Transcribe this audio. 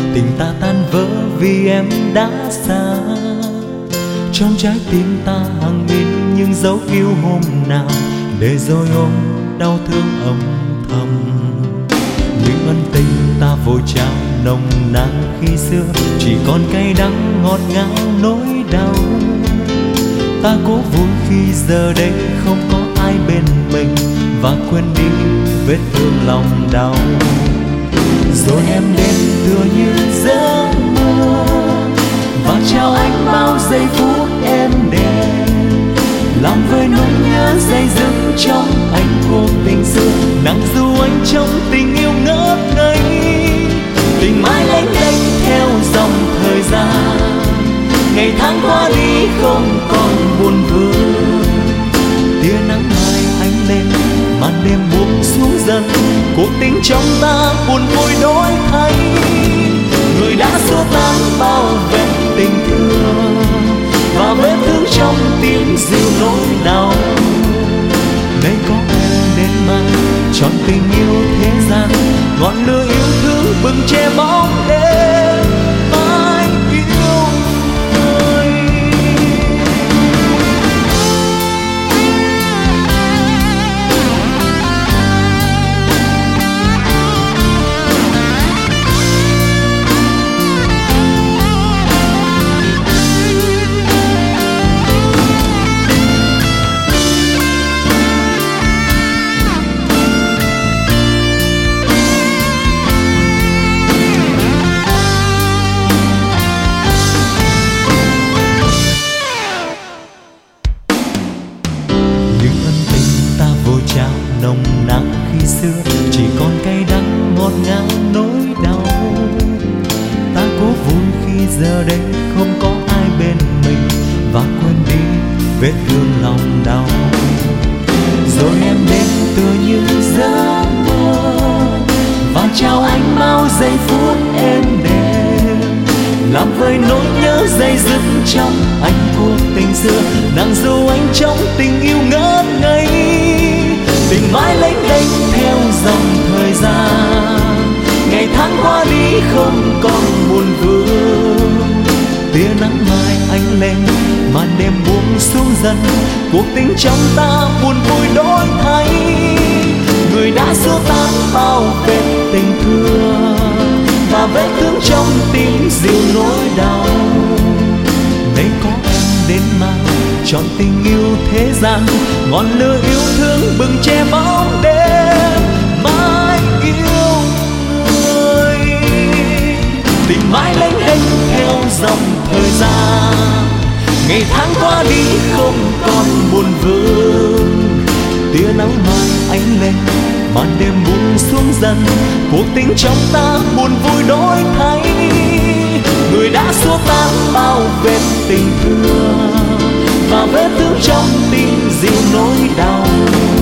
Tình ta tan vỡ vì em đã xa. Trong trái tim ta hàng nghìn những dấu yêu hôm nào, để rồi ôm đau thương âm thầm. Những ân tình ta vội trao nồng nàn khi xưa, chỉ còn cay đắng ngọt ngào nỗi đau. Ta cố vui khi giờ đây không có ai bên mình, và quên đi vết thương lòng đau. Rồi em đến tựa như giấc mơ, và trao anh bao giây phút êm đềm, lòng với nỗi nhớ dây dứt trong anh cuộc tình xưa. Nắng du anh trong tình yêu ngất ngây, tình mãi lênh đênh theo dòng thời gian. Ngày tháng qua đi không còn buồn vương, tia nắng mai ánh lên, màn đêm buông xuống dần. Cuộc tình trong ta buồn vui đổi thay, người đã xua tan bao vết tình thương, và vết thương trong tim dịu nỗi đau. Đây có em đến mang trọn tình yêu thế gian, ngọn lửa yêu thương bừng che bóng đêm. Mãi yêu người. Nồng nàn khi xưa, chỉ còn cay đắng ngọt ngào nỗi đau. Ta cố vui khi giờ đây không có ai bên mình, và quên đi vết thương lòng đau. Rồi em đến tựa như giấc mơ, và trao anh bao giây phút êm đềm, làm vơi nỗi nhớ dây dứt trong anh cuộc tình xưa. Nàng du anh trong tình yêu ngất ngây, tình mãi lênh đênh theo dòng thời gian. Ngày tháng qua đi không còn buồn vương, tia nắng mai ánh lên, màn đêm buông xuống dần. Cuộc tình trong ta buồn vui đổi thay, người đã xua tan bao vết tình thương, và vết thương trong tim dịu nỗi đau. Đây có em đến mang trọn tình yêu thế gian, ngọn lửa yêu thương bừng che bóng đêm. Mãi yêu người, tình mãi lênh đênh theo dòng thời gian. Ngày tháng qua đi không còn buồn vương, tia nắng mai ánh lên, màn đêm buông xuống dần. Cuộc tình trong ta buồn vui đổi thay, người đã xua tan bao vết tình thương, và vết thương trong tim dịu nỗi đau.